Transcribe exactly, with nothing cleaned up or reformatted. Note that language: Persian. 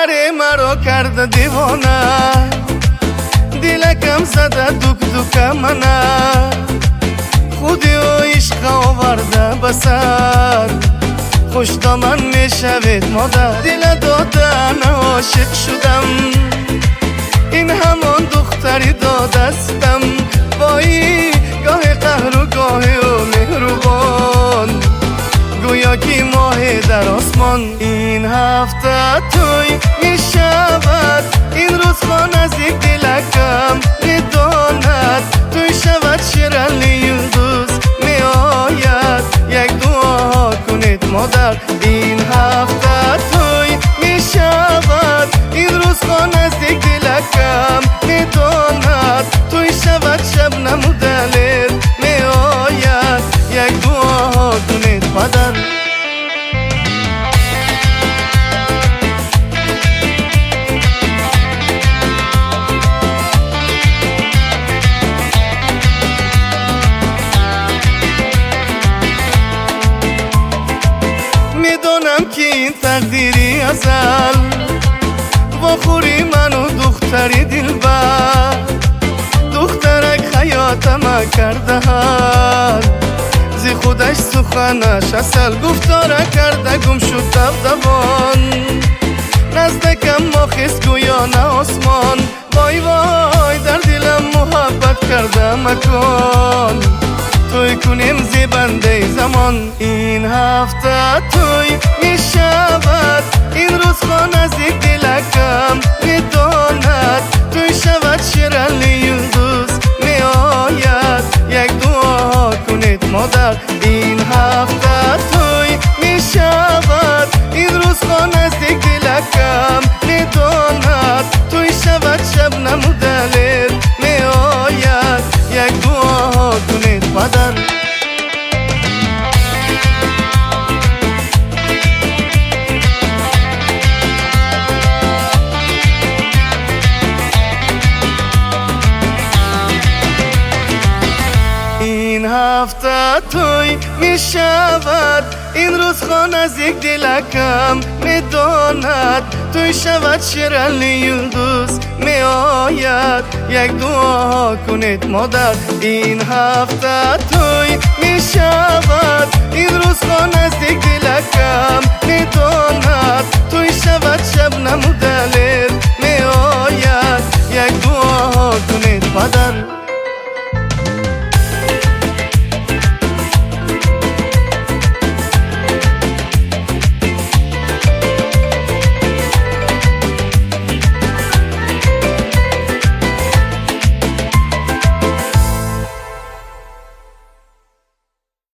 دختر مرا کرده دیوانه، دلکم زده دوک دوک منه، خودی و عشق آورده بسر، خوش دامن می شوید مادر. دل دادن عاشق شدم، این همان دختری دادستم، وای گاه قهر و گاه و مهربان، گویا که ماه در آسمان. این هفته توی می شود، این روز خوا نزدیک دلکم می داند، توی شود شیرلی یلدوز می آید، یک دعا کنید مادر. این هفته توی می شود، این روز خوا نزدیک دلکم می داند، توی شود شبنم و دلت می آید، یک دعا کنید مادر. میدونم که این تقدیری ازل، واخوری منو دختری دلبر، دخترک حیاتم کرده حل، زی خودش سخنش اصل، گفتاره کرده گم شد دبدبان، نزدکم ماخیز گویا نه آسمان، وای وای در دلم محبت کرده مکان، توی کنیم زیبنده زمان. این هفته توی می شود، این روز خوا نزدیک دلکم می داند، توی شود شیرلی یلدوز می آید، یک دعا کنید مادر. این هفته توی می شود، این روز خوا نزدیک دلکم می داند، توی شود شبنم و دلت می آید، یک دعا کنید مادر. این هفته توی می شود، این روز خوا نزدیک دلکم می داند، توی شود شیرلی یلدوز می آید، یک دعا کنید مادر. این هفته توی می شود، این روز خوا نزدیک دلکم می داند، توی شود شبنم و دلت می آید، یک دعا کنید مادر.